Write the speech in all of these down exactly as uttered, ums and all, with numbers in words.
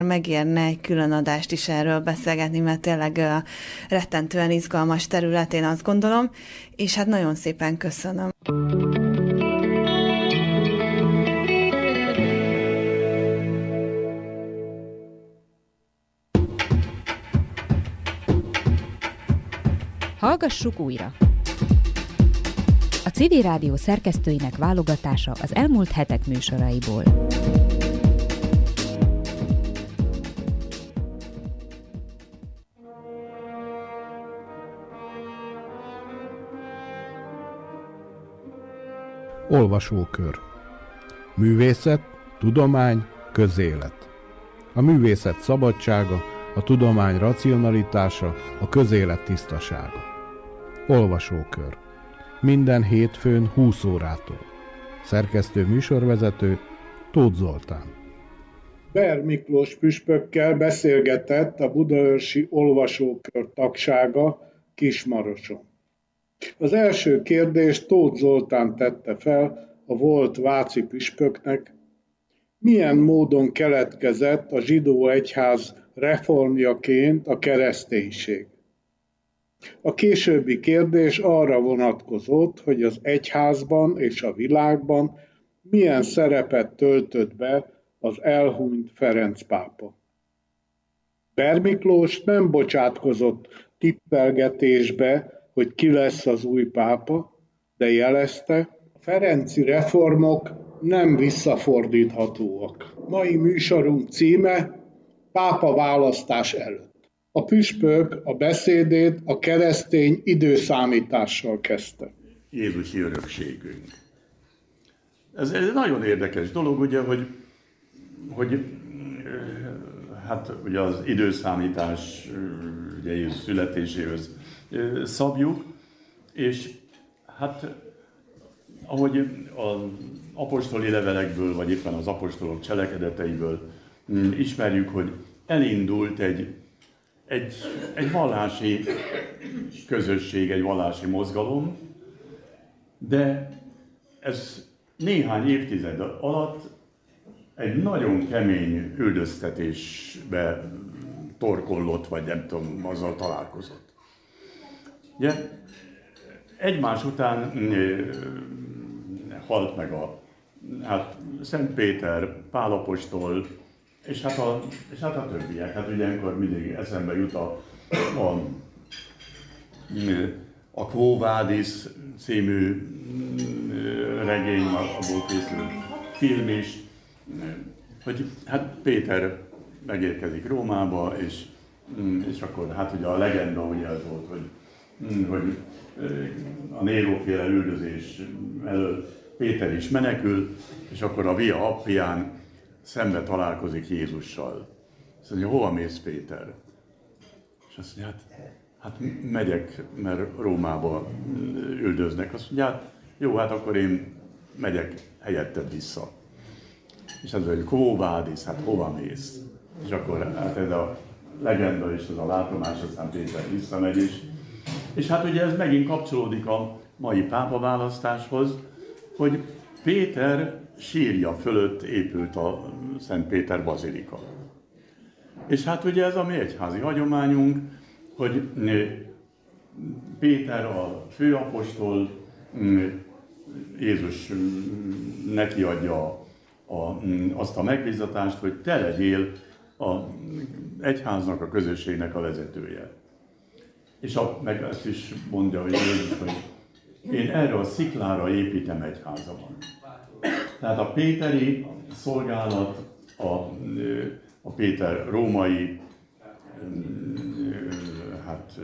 megérne egy külön adást is erről beszélgetni, mert tényleg rettentően izgalmas terület, én azt gondolom, és hát nagyon szépen köszönöm. Hallgassuk újra! A Civil Rádió szerkesztőinek válogatása az elmúlt hetek műsoraiból. Olvasókör. Művészet, tudomány, közélet. A művészet szabadsága, a tudomány racionalitása, a közélet tisztasága. Olvasókör. Minden hétfőn húsz órától. Szerkesztő műsorvezető Tóth Zoltán. Ber Miklós püspökkel beszélgetett a budaörsi olvasókör tagsága Kismaroson. Az első kérdést Tóth Zoltán tette fel a volt váci püspöknek, milyen módon keletkezett a zsidó egyház reformjaként a kereszténység. A későbbi kérdés arra vonatkozott, hogy az egyházban és a világban milyen szerepet töltött be az elhunyt Ferenc pápa. Ber Miklós nem bocsátkozott tippelgetésbe, hogy ki lesz az új pápa, de jelezte, a ferenci reformok nem visszafordíthatóak. Mai műsorunk címe Pápa választás előtt. A püspök a beszédét a keresztény időszámítással kezdte. Jézusi örökségünk. Ez egy nagyon érdekes dolog, ugye, hogy, hogy hát ugye az időszámítás ugye Jézus születéséhez szabjuk, és hát ahogy az apostoli levelekből, vagy éppen az apostolok cselekedeteiből ismerjük, hogy elindult egy, egy, egy vallási közösség, egy vallási mozgalom, de ez néhány évtized alatt egy nagyon kemény üldöztetésbe torkollott, vagy nem tudom, azzal találkozott. Ugye, egymás után halt meg a hát, Szent Péter, Pál apostol, és hát a, és hát a többiek. Hát ugye ilyenkor mindig eszembe jut a, a, a Quo Vadis című regény, abból készült film is, hogy hát Péter megérkezik Rómába, és, és akkor hát ugye a legenda ugye az volt, hogy, hogy a Néró-féle üldözés elől Péter is menekül, és akkor a Via Appián szembe találkozik Jézussal. Azt mondja, hova mész, Péter? És azt mondja, hát, hát megyek, mert Rómába üldöznek. Azt mondja, hát jó, hát akkor én megyek helyetted vissza. És az, hogy Quo Vadis, hát hova mész? És akkor hát ez a legenda és ez a látomás, aztán Péter visszamegy is. És hát ugye ez megint kapcsolódik a mai pápaválasztáshoz, hogy Péter sírja fölött épült a Szent Péter bazilika. És hát ugye ez a mi egyházi hagyományunk, hogy Péter a főapostol, Jézus neki adja a, azt a megbízatást, hogy te legyél az egyháznak, a közösségnek a vezetője. És a, meg ezt is mondja, hogy Jézus, hogy én erre a sziklára építem egyházamat. Tehát a péteri szolgálat, a, a Péter római hát,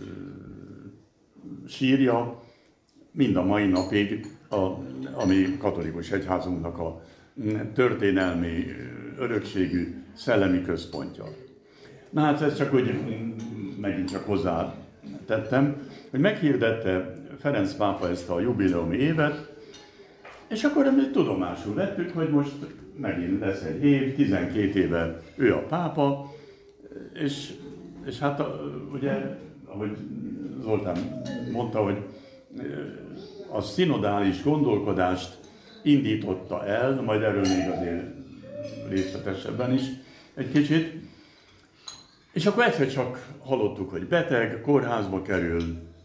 sírja mind a mai napig a, a mi katolikus egyházunknak a történelmi örökségű szellemi központja. Na hát ezt csak úgy megint csak hozzá tettem, hogy meghirdette Ferenc pápa ezt a jubileumi évet, és akkor mi tudomásul vettük, hogy most megint lesz egy év, tizenkét éve ő a pápa, és, és hát ugye, ahogy Zoltán mondta, hogy a szinodális gondolkodást indította el, majd erről még azért részletesebben is egy kicsit. És akkor egyszer csak hallottuk, hogy beteg, kórházba kerül.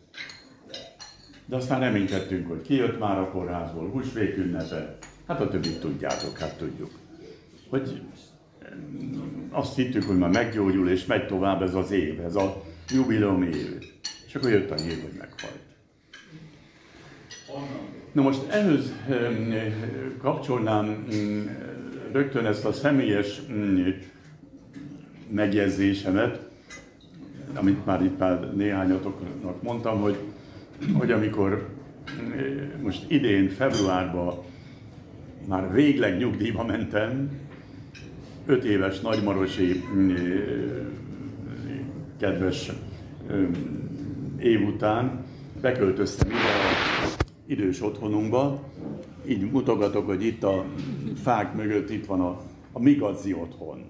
De aztán reménykedtünk, hogy kijött már a kórházból, húsvét ünnepe. Hát a többit tudjátok, hát tudjuk. Hogy azt hittük, hogy már meggyógyul, és megy tovább ez az év, ez a jubileum év. És akkor jött a hír, hogy meghalt. Na most ehhez kapcsolnám rögtön ezt a személyes megjegyzésemet, amit már itt már néhányatoknak mondtam, hogy, hogy amikor most idén, februárban már végleg nyugdíjba mentem, öt éves nagymarosi kedves év után beköltöztem ide az idős otthonunkba, így mutogatok, hogy itt a fák mögött itt van a, a Migadzi otthon,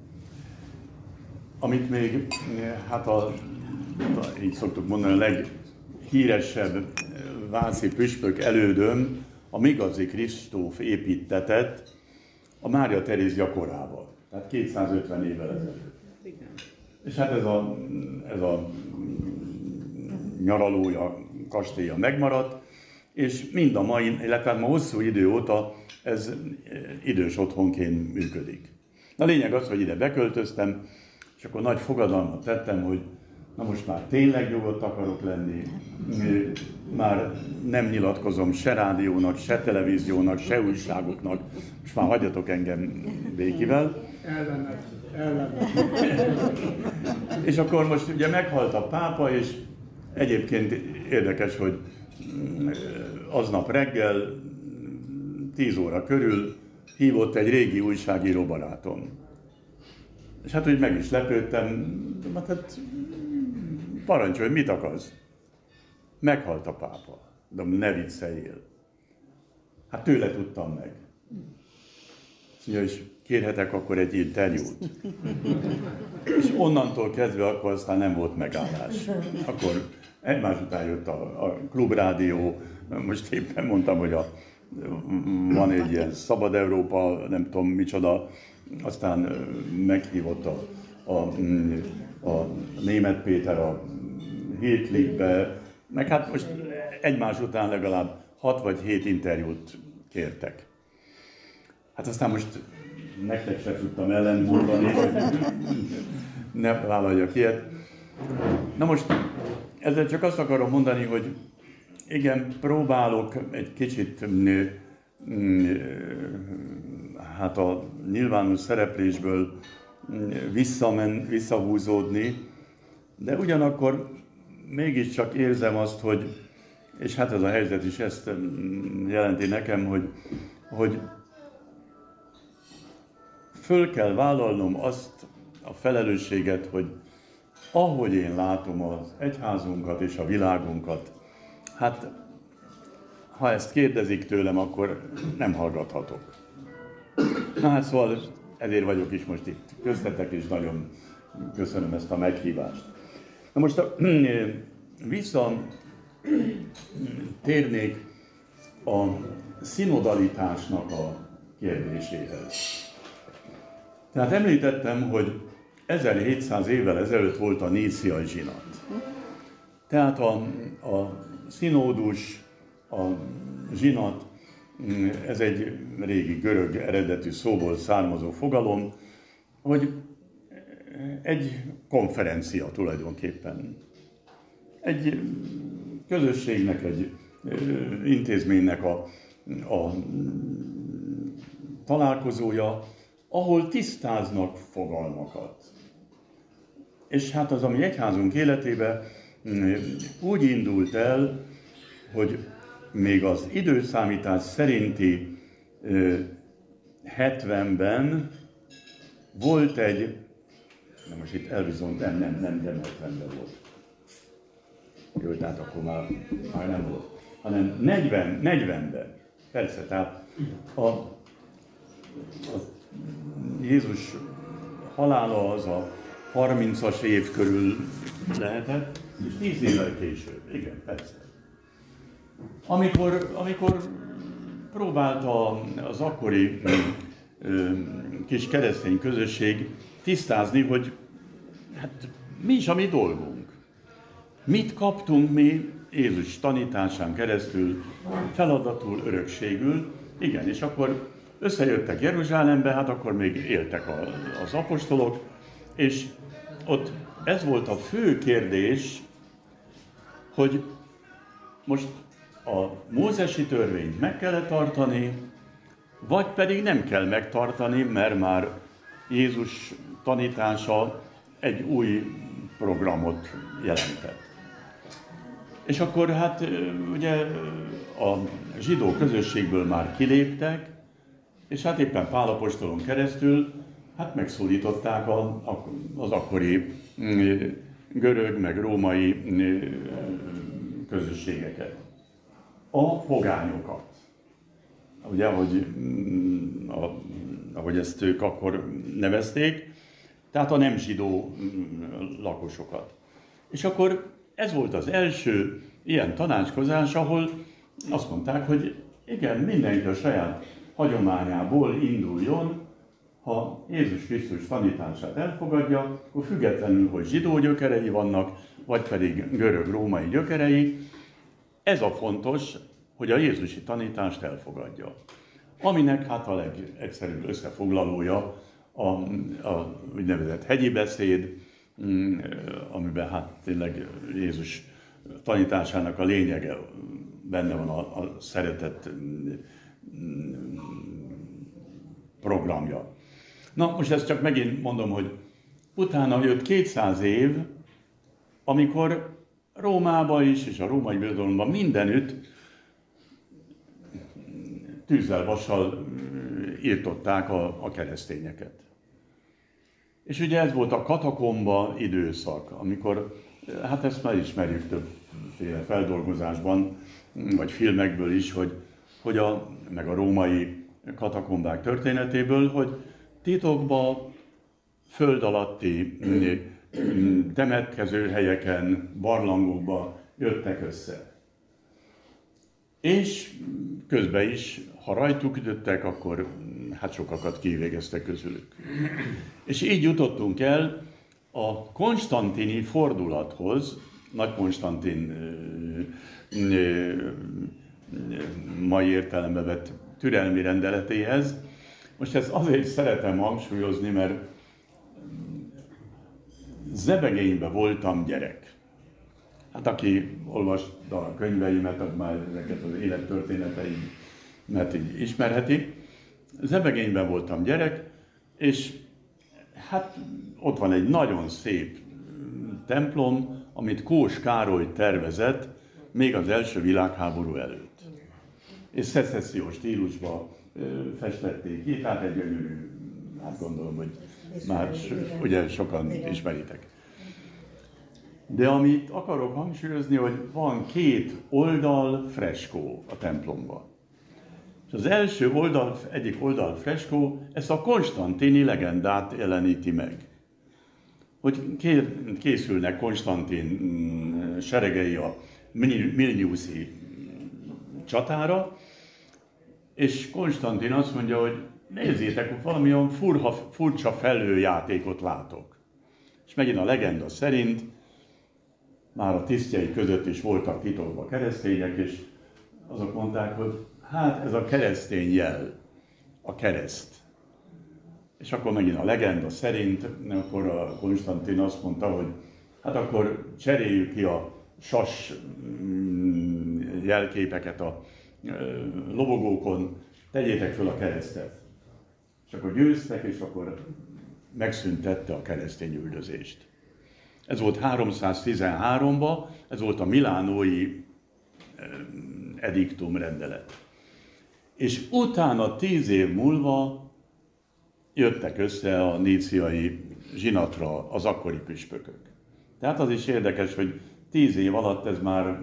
amit még, hát a, a, így szoktuk mondani, a leghíresebb vászi püspök elődöm, a Migadzi Kristóf építtetett a Mária Terézia korában, tehát kétszázötven évvel ezelőtt. És hát ez a, ez a nyaralója, kastélya megmaradt, és mind a mai, illetve ma hosszú idő óta ez idős otthonként működik. A lényeg az, hogy ide beköltöztem, és akkor nagy fogadalmat tettem, hogy na most már tényleg nyugodt akarok lenni, már nem nyilatkozom se rádiónak, se televíziónak, se újságoknak, most már hagyjatok engem békivel. Ellenet, ellenet. És akkor most ugye meghalt a pápa, és egyébként érdekes, hogy aznap reggel, tíz óra körül hívott egy régi újságíró barátom. És hát úgy meg is lepődtem, de hát parancsolj, mit akarsz? Meghalt a pápa. De ne vicceljél. Hát tőle tudtam meg. Ja, és kérhetek akkor egy interjút. És onnantól kezdve akkor aztán nem volt megállás. Akkor egymás után jött a, a klubrádió, most éppen mondtam, hogy a, van egy ilyen Szabad Európa, nem tudom micsoda, aztán meghívott a, a, a Németh Péter a Hétlikbe, meg hát most egymás után legalább hat vagy hét interjút kértek. Hát aztán most nektek sem tudtam ellentmondani, hogy ne vállaljak ilyet. Na most ezzel csak azt akarom mondani, hogy igen, próbálok egy kicsit hát a nyilvános szereplésből visszamen, visszahúzódni, de ugyanakkor mégiscsak érzem azt, hogy, és hát ez a helyzet is ezt jelenti nekem, hogy, hogy föl kell vállalnom azt a felelősséget, hogy ahogy én látom az egyházunkat és a világunkat, hát ha ezt kérdezik tőlem, akkor nem hallgathatok. Na hát szóval ezért vagyok is most itt köztetek, és nagyon köszönöm ezt a meghívást. Na most a, visszatérnék a szinodalitásnak a kérdéséhez. Tehát említettem, hogy ezerhétszáz évvel ezelőtt volt a níciai zsinat. Tehát a, a szinódus, a zsinat, ez egy régi görög eredetű szóból származó fogalom, hogy egy konferencia tulajdonképpen. Egy közösségnek, egy intézménynek a, a találkozója, ahol tisztáznak fogalmakat. És hát az, ami egyházunk életében úgy indult el, hogy még az időszámítás szerinti hetvenben volt egy, na most itt elbizony, nem, nem, nem, nem hetvenben volt. Jó, tehát akkor már, már nem volt. Hanem negyven, negyvenben. Persze, tehát a, a Jézus halála az a harmincas év körül lehetett, és tíz évvel később. Igen, persze. Amikor, amikor próbálta az akkori kis keresztény közösség tisztázni, hogy hát mi is a mi dolgunk. Mit kaptunk mi Jézus tanításán keresztül, feladatul, örökségül. Igen, és akkor összejöttek Jeruzsálembe, hát akkor még éltek a, az apostolok, és ott ez volt a fő kérdés, hogy most a mózesi törvényt meg kell tartani, vagy pedig nem kell megtartani, mert már Jézus tanítása egy új programot jelentett. És akkor hát ugye a zsidó közösségből már kiléptek, és hát éppen Pál apostolon keresztül hát megszólították a, az akkori görög meg római közösségeket. A pogányokat. Ugye, ahogy, a, ahogy ezt ők akkor nevezték, tehát a nem zsidó lakosokat. És akkor ez volt az első ilyen tanácskozás, ahol azt mondták, hogy igen, mindenki a saját hagyományából induljon, ha Jézus Krisztus tanítását elfogadja, akkor függetlenül, hogy zsidó gyökerei vannak, vagy pedig görög-római gyökerei, ez a fontos, hogy a jézusi tanítást elfogadja. Aminek hát a legegyszerűbb összefoglalója a, a úgynevezett hegyi beszéd, amiben hát tényleg Jézus tanításának a lényege benne van, a, a szeretet programja. Na, most ezt csak megint mondom, hogy utána jött kétszáz év, amikor Rómában is, és a római birodalomban mindenütt tűzzel, vassal írtották a, a keresztényeket. És ugye ez volt a katakomba időszak, amikor, hát ezt már ismerjük többféle feldolgozásban, vagy filmekből is, hogy, hogy a, meg a római katakombák történetéből, hogy titokba, föld alatti temetkező helyeken, barlangokba jöttek össze. És közben is, ha rajtuk ütöttek, akkor hát sokakat kivégeztek közülük. És így jutottunk el a konstantini fordulathoz, Nagy Konstantin mai értelembe vett türelmi rendeletéhez. Most ezt azért szeretem hangsúlyozni, mert Zebegényben voltam gyerek. Hát aki olvasta a könyveimet, az már ezeket az élettörténeteimet így ismerheti. Zebegényben voltam gyerek, és hát ott van egy nagyon szép templom, amit Kós Károly tervezett még az első világháború előtt. És szecessziós stílusban festették ki, tehát egy gyönyörű, hát gondolom, hogy már ugye sokan ismeritek. De amit akarok hangsúlyozni, hogy van két oldal freskó a templomban. És az első oldal, egyik oldal freskó ezt a konstantini legendát jeleníti meg. Hogy készülnek Konstantin seregei a Milniuszi csatára, és Konstantin azt mondja, hogy nézzétek, valamilyen furha, furcsa felhőjátékot látok. És megint a legenda szerint már a tisztjei között is voltak titokban keresztények, és azok mondták, hogy hát ez a keresztény jel, a kereszt. És akkor megint a legenda szerint, akkor a Konstantin azt mondta, hogy hát akkor cseréljük ki a sas jelképeket a lobogókon, tegyétek föl a keresztet. És akkor győztek, és akkor megszüntette a keresztény üldözést. Ez volt háromszáztizenháromban, ez volt a milánói ediktum rendelet. És utána tíz év múlva jöttek össze a níciai zsinatra az akkori püspökök. Tehát az is érdekes, hogy tíz év alatt ez már,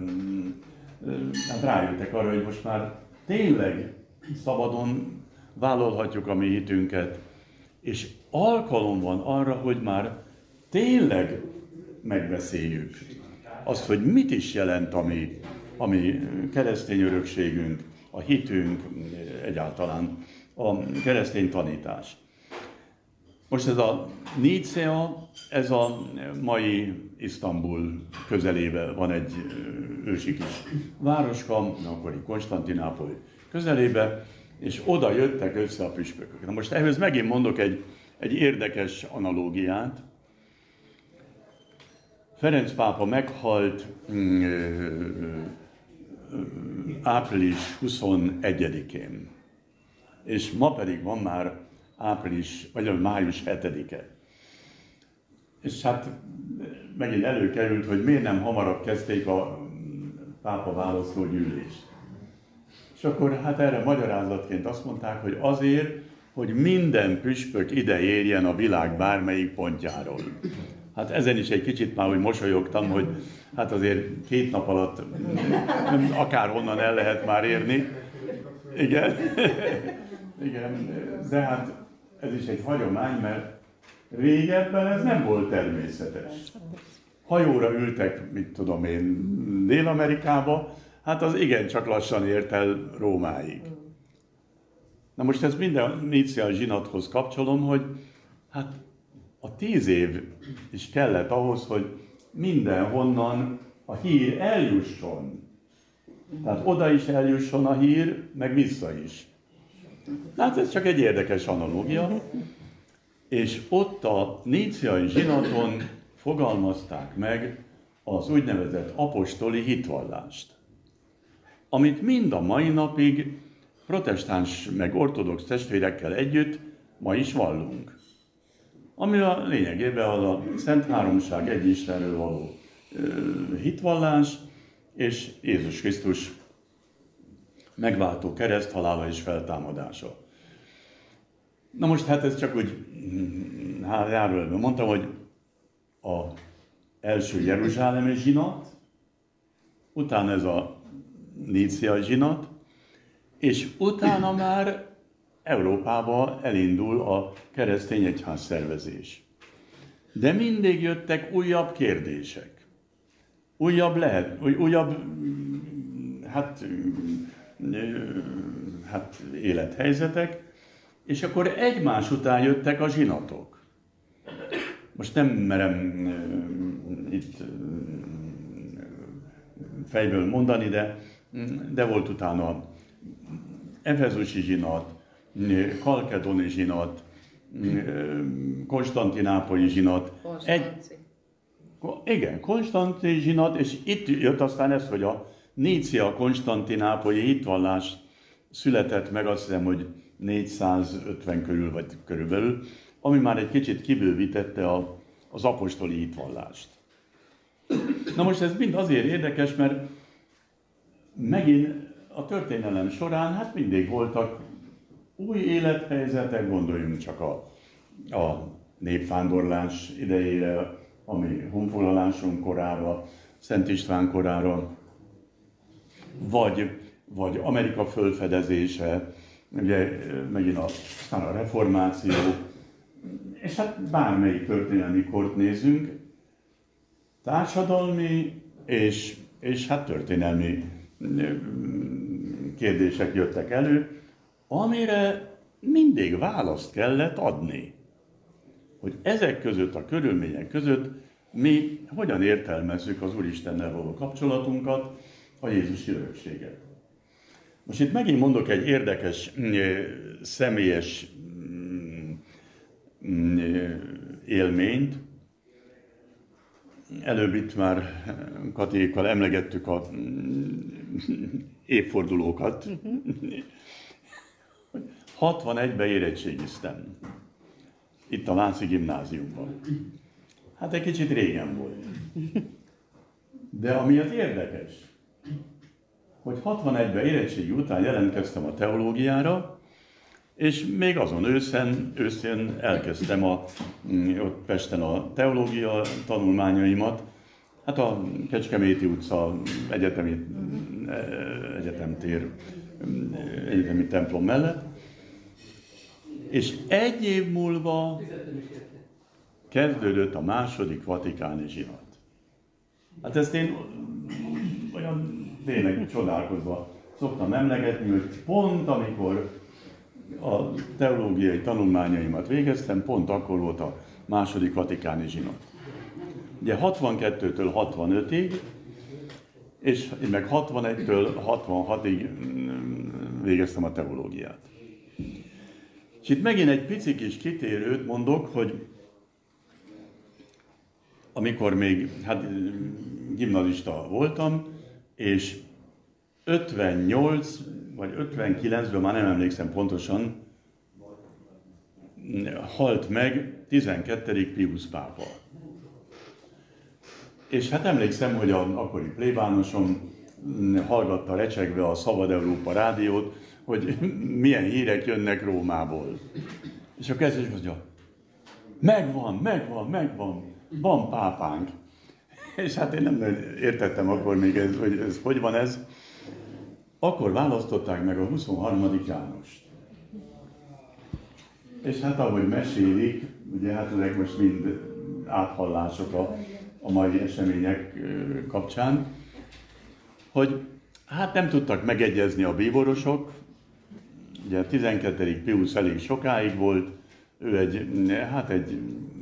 hát rájöttek arra, hogy most már tényleg szabadon vállalhatjuk a mi hitünket, és alkalom van arra, hogy már tényleg megbeszéljük azt, hogy mit is jelent a mi, a mi keresztény örökségünk, a hitünk, egyáltalán a keresztény tanítás. Most ez a Nicea, ez a mai Isztambul közelében van egy ősi kis városka, akkori Konstantinápoly közelébe, és oda jöttek össze a püspökök. Na most ehhez megint mondok egy, egy érdekes analógiát. Ferenc pápa meghalt április huszonegyedikén, és ma pedig van már április, vagy május hetedike. És hát megint előkerült, hogy miért nem hamarabb kezdték a pápa választógyűlést. És akkor hát erre magyarázatként azt mondták, hogy azért, hogy minden püspök ide érjen a világ bármelyik pontjáról. Hát ezen is egy kicsit már úgy mosolyogtam, hogy hát azért két nap alatt akárhonnan el lehet már érni. Igen. Igen, de hát ez is egy hagyomány, mert régebben ez nem volt természetes. Hajóra ültek, mit tudom én, Dél-Amerikába, hát az igencsak lassan ért el Rómáig. Na most ezt minden Nicea zsinathoz kapcsolom, hogy hát a tíz év is kellett ahhoz, hogy mindenhonnan a hír eljusson. Tehát oda is eljusson a hír, meg vissza is. Hát ez csak egy érdekes analógia. És ott a níceai zsinaton fogalmazták meg az úgynevezett apostoli hitvallást, amit mind a mai napig protestáns meg ortodox testvérekkel együtt ma is vallunk. Ami a lényegében az a Szent Háromság egy Istenről való hitvallás, és Jézus Krisztus megváltó kereszthalála és feltámadása. Na most hát ez csak úgy hát járójelben mondtam, hogy a első jeruzsálemi zsinat, utána ez a níceai zsinat, és utána már Európába elindul a keresztény egyház szervezés. De mindig jöttek újabb kérdések, újabb lehet, újabb hát, hát élethelyzetek, és akkor egymás után jöttek a zsinatok. Most nem merem uh, itt uh, fejből mondani, de, de volt utána efezusi zsinat, kalkedoni zsinat, konstantinápolyi zsinat. Egy, igen, konstanti zsinat, és itt jött aztán ez, hogy a Nicea konstantinápolyi hitvallás született meg, azt hiszem, hogy négyszázötven körül, vagy körülbelül, ami már egy kicsit kibővítette a, az apostoli hitvallást. Na most ez mind azért érdekes, mert megint a történelem során hát mindig voltak új élethelyzetek, gondoljunk csak a, a népvándorlás idejére, ami honfoglalásunk korára, Szent István korára, vagy, vagy Amerika fölfedezése, ugye megint a, aztán a reformáció, és hát bármelyik történelmi kort nézünk, társadalmi és, és hát történelmi kérdések jöttek elő, amire mindig választ kellett adni. Hogy ezek között, a körülmények között mi hogyan értelmezzük az Úristennel való kapcsolatunkat, a Jézusi örökséget. Most itt megint mondok egy érdekes, személyes élményt. Előbb itt már Katékkal emlegettük a évfordulókat. hatvanegyben érettségiztem. Itt a Lánci gimnáziumban. Hát egy kicsit régen volt. De ami az érdekes, hogy hatvanegyben érettségi után jelentkeztem a teológiára, és még azon őszen, őszén elkezdtem a, ott Pesten a teológia tanulmányaimat, hát a Kecskeméti utca egyetemi, egyetemtér, egyetemi templom mellett, és egy év múlva kezdődött a második vatikáni zsinat. Hát ezt én olyan tényleg csodálkozva szoktam emlegetni, hogy pont amikor a teológiai tanulmányaimat végeztem, pont akkor volt a második vatikáni zsinat. Ugye hatvankettőtől hatvanötig, és én meg hatvanegytől hatvanhatig végeztem a teológiát. És itt megint egy pici kis kitérőt mondok, hogy amikor még hát, gimnazista voltam, és ötvennyolc vagy ötvenkilencben, már nem emlékszem pontosan, halt meg tizenkettedik Piusz pápa. És hát emlékszem, hogy az akkori plébánosom hallgatta recsegve a Szabad Európa rádiót, hogy milyen hírek jönnek Rómából. És akkor kezdődik, hogy megvan, megvan, megvan, van pápánk. És hát én nem értettem akkor még, ez, hogy ez hogy van ez. Akkor választották meg a huszonharmadik Jánost. És hát ahogy mesélik, ugye hát ezek most mind áthallások a, a mai események kapcsán, hogy hát nem tudtak megegyezni a bíborosok, ugye tizenkettedik Piusz elég sokáig volt, ő egy, hát egy,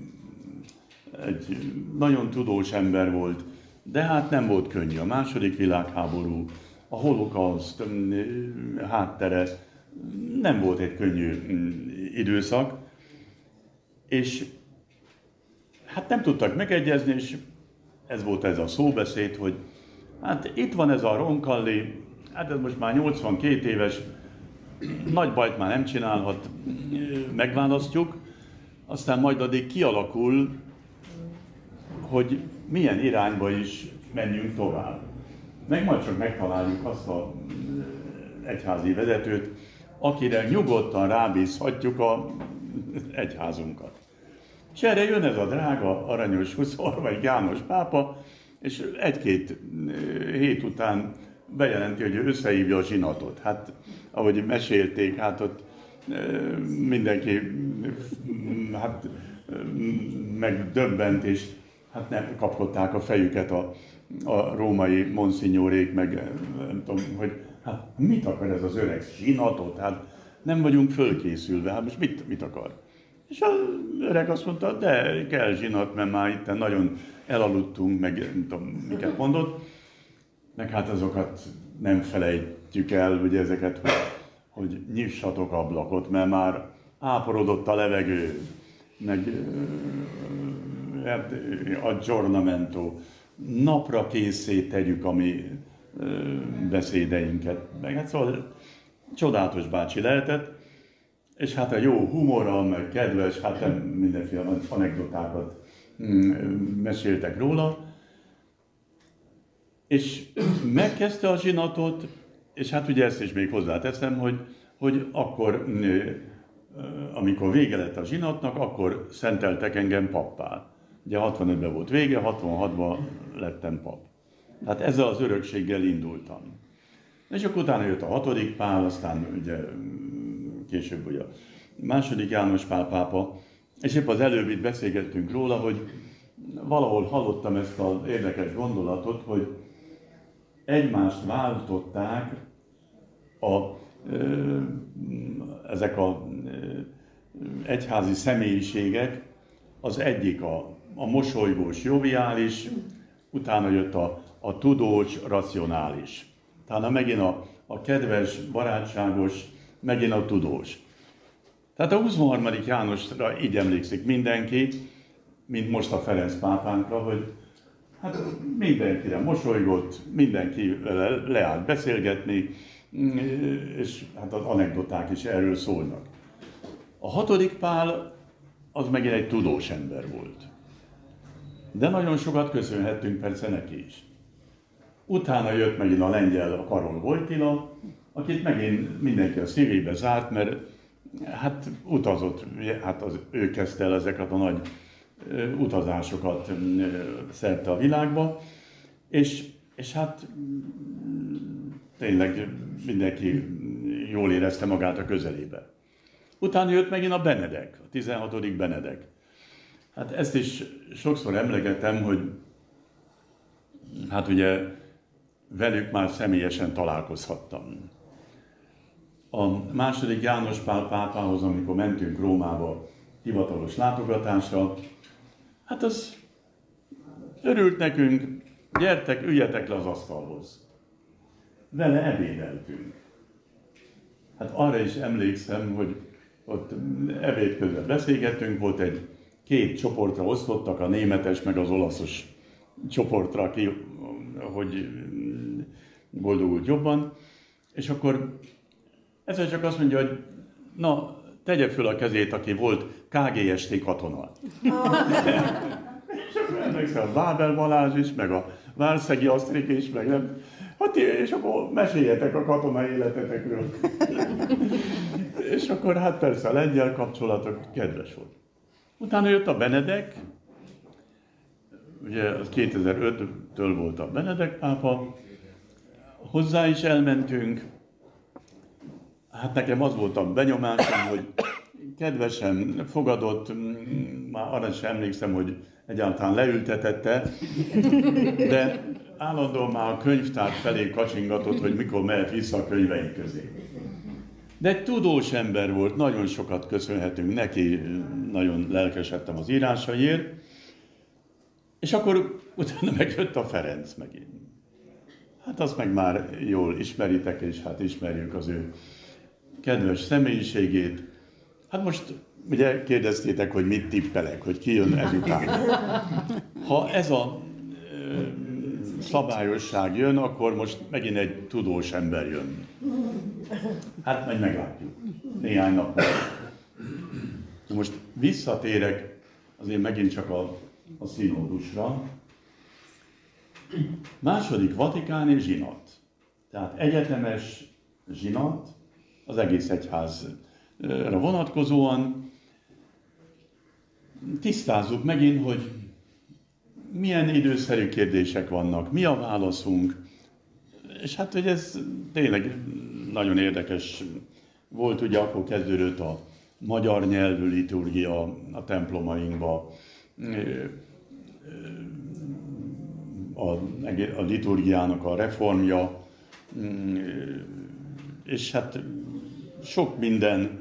egy nagyon tudós ember volt, de hát nem volt könnyű. A második világháború, a holokauszt háttere, nem volt egy könnyű időszak, és hát nem tudtak megegyezni, és ez volt ez a szóbeszéd, hogy hát itt van ez a Roncalli, hát ez most már nyolcvankét éves, nagy bajt már nem csinálhat, megválasztjuk, aztán majd addig kialakul, hogy milyen irányba is menjünk tovább. Meg majd csak megtaláljuk azt az egyházi vezetőt, akire nyugodtan rábízhatjuk az egyházunkat. És erre jön ez a drága, aranyos huszonharmadik János pápa, és egy-két hét után bejelenti, hogy ő összehívja a zsinatot. Hát, ahogy mesélték, hát ott mindenki hát, megdöbbent, és hát nem kapkodták a fejüket a, a római monsignorék, meg nem tudom, hogy hát mit akar ez az öreg zsinatot? Hát nem vagyunk fölkészülve, hát most mit, mit akar? És az öreg azt mondta, de kell zsinat, mert már itt nagyon elaludtunk, meg nem tudom, miket mondott. Meg hát azokat nem felejtjük el, ugye ezeket, hogy, hogy nyissatok ablakot, mert már áporodott a levegő, meg hát, aggiornamento, napra készé tegyük a mi beszédeinket. Meg hát szóval csodálatos bácsi lehetett, és hát a jó humorral, meg kedves, hát nem mindenféle anekdotákat meséltek róla. És megkezdte a zsinatot, és hát ugye ezt is még hozzáteszem, hogy, hogy akkor, amikor vége lett a zsinatnak, akkor szenteltek engem pappá. Ugye hatvanötben volt vége, hatvanhatban lettem pap. Tehát ezzel az örökséggel indultam. És akkor utána jött a hatodik Pál, aztán ugye később ugye a második János Pál pápa, és épp az előbb itt beszélgettünk róla, hogy valahol hallottam ezt az érdekes gondolatot, hogy egymást váltották a, ö, ezek a ö, egyházi személyiségek, az egyik a, a mosolygós, joviális, utána jött a, a tudós, racionális. Utána megint a, a kedves, barátságos, megint a tudós. Tehát a huszonharmadik Jánosra így emlékszik mindenki, mint most a Ferenc pápánkra, hogy hát mindenkire mosolygott, mindenki leállt beszélgetni, és hát az anekdoták is erről szólnak. A hatodik Pál az megint egy tudós ember volt. De nagyon sokat köszönhettünk persze neki is. Utána jött megint a lengyel, a Karol Wojtyla, akit megint mindenki a szívébe zárt, mert hát utazott, hát az, ő kezdte el ezeket a nagy utazásokat szerte a világba, és, és hát tényleg mindenki jól érezte magát a közelébe. Utána jött megint a Benedek, a tizenhatodik Benedek. Hát ezt is sokszor emlegetem, hogy hát ugye velük már személyesen találkozhattam. a második János Pál pápához, amikor mentünk Rómába hivatalos látogatásra, hát az örült nekünk, gyertek, üljetek le az asztalhoz. Vele ebédeltünk. Hát arra is emlékszem, hogy ott ebéd közben beszélgettünk, volt egy két csoportra osztottak, a németes meg az olaszos csoportra, ki, hogy boldogult jobban. És akkor egyszer csak azt mondja, hogy na, tegye föl a kezét, aki volt ká gé es té katona. És akkor emlékszem, a Bábel Balázs is, meg a Várszegi Asztrik is, meg nem. Hát és akkor meséljetek a katonai életetekről. És akkor hát persze a lengyel kapcsolatok kedves volt. Utána jött a Benedek, ugye az kétezer-öttől volt a Benedek pápa, hozzá is elmentünk. Hát nekem az volt a benyomásom, hogy kedvesen fogadott, már arra sem emlékszem, hogy egyáltalán leültetette, de állandóan már a könyvtár felé kacsingatott, hogy mikor mehet vissza a könyvei közé. De egy tudós ember volt, nagyon sokat köszönhetünk neki, nagyon lelkesedtem az írásaiért, és akkor utána megjött a Ferenc megint. Hát azt meg már jól ismeritek, és hát ismerjük az ő kedves személyiségét. Hát most ugye kérdeztétek, hogy mit tippelek, hogy ki jön ezután. Ha ez a ö, szabályosság jön, akkor most megint egy tudós ember jön. Hát majd meglátjuk. Néhány nap múlva. Most visszatérek azért megint csak a, a színódusra. Második vatikáni zsinat. Tehát egyetemes zsinat az egész egyházra vonatkozóan. Tisztázzuk megint, hogy milyen időszerű kérdések vannak, mi a válaszunk. És hát, hogy ez tényleg nagyon érdekes volt, ugye akkor kezdődött a magyar nyelvű liturgia a templomainkba, a, a liturgiának a reformja, és hát sok minden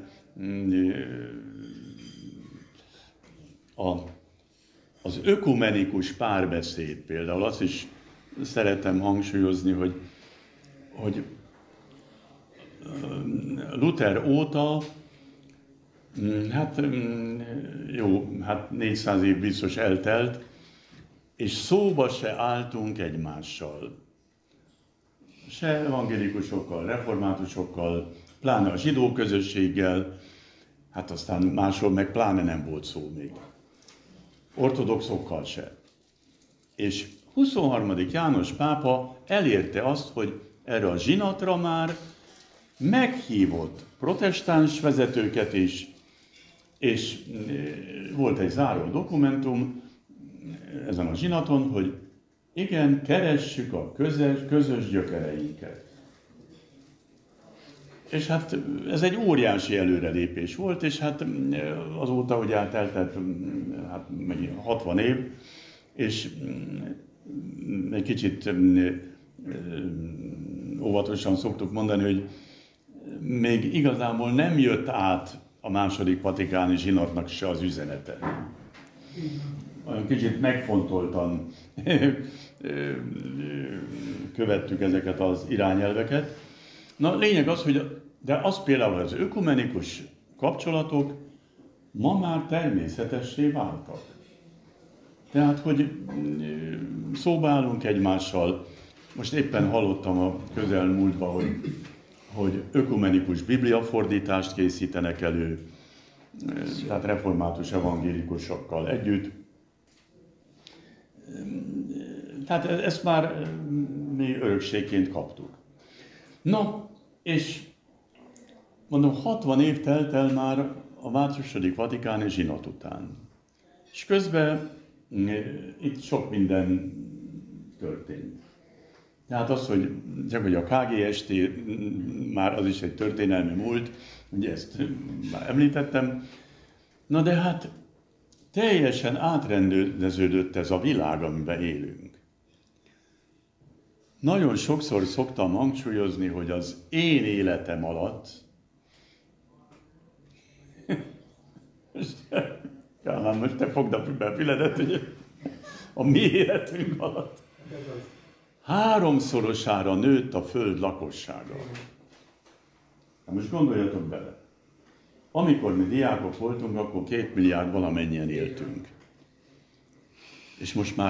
a, az ökumenikus párbeszéd például, azt is szeretem hangsúlyozni, hogy, hogy Luther óta, hát jó, hát négyszáz év biztos eltelt, és szóba se álltunk egymással. Se evangélikusokkal, reformátusokkal, pláne a zsidó közösséggel, hát aztán máshol meg pláne nem volt szó még. Ortodoxokkal se. És huszonharmadik János pápa elérte azt, hogy erre a zsinatra már meghívott protestáns vezetőket is, és volt egy záró dokumentum ezen a zsinaton, hogy igen, keressük a közös, közös gyökereinket. És hát ez egy óriási előrelépés volt, és hát azóta, hogy eltelt hát hatvan év, és egy kicsit óvatosan szoktuk mondani, hogy még igazából nem jött át a második vatikáni zsinatnak se az üzenete. Olyan kicsit megfontoltan követtük ezeket az irányelveket. Na, lényeg az, hogy de az például az ökumenikus kapcsolatok ma már természetessé váltak. Tehát, hogy szóba állunk egymással. Most éppen hallottam a közelmúltban, hogy, hogy ökumenikus bibliafordítást készítenek elő, tehát református evangélikusokkal együtt. Tehát ezt már mi örökségként kaptuk. Na, és mondom, hatvan év telt el már a második vatikáni zsinat után. És közben itt sok minden történt. Tehát az, hogy csak hogy a ká gé es té már az is egy történelmi múlt, ugye ezt már említettem. Na de hát teljesen átrendeződött ez a világ, amiben élünk. Nagyon sokszor szoktam hangsúlyozni, hogy az én életem alatt Most, Kálmán, most te fogd a füledet, hogy a mi életünk alatt háromszorosára nőtt a föld lakossága. Na most gondoljatok bele. Amikor mi diákok voltunk, akkor két milliárd valamennyien éltünk. És most már